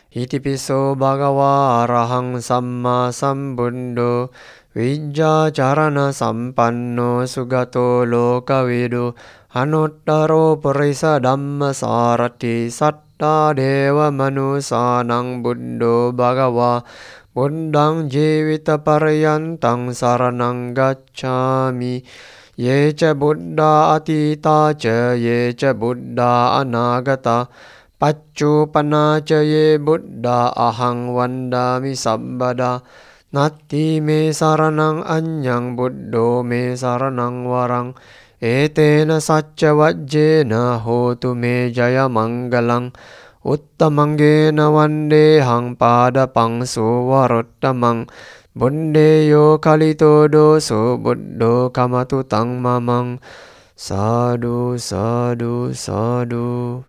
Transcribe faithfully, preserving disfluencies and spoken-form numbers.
Itipiso bhagava arahang samma sambuddho Vijja charana sampanno sugato lokavidu Anuttaro purisa dhamma sarati satta deva manusanang buddho bhagava Buddhang jivita paryantang saranang gacchami Ye ca buddha atita ca ye ca buddha anagata Paccupana ca ye buddha ahang vandami sabbada Natti me saranang anyang buddho me saranang warang Etena sacca vajjena hotu me jaya manggalang Uttamangena vandehang padapang suvaruttamang Bundeyo kalito doso buddho kamatutang mamang Sadhu, sadhu, sadhu